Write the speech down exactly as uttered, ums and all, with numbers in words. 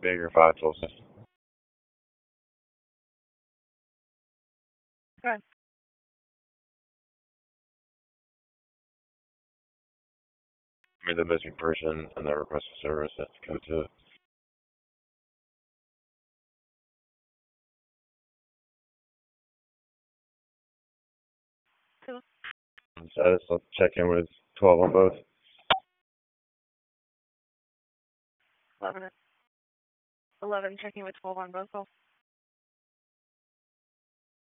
Baker five twelve six. Go ahead. Made the missing person and the request for service. That's code two. Two. Status, let's check in with twelve on both. Eleven. Eleven. Checking with twelve on both calls.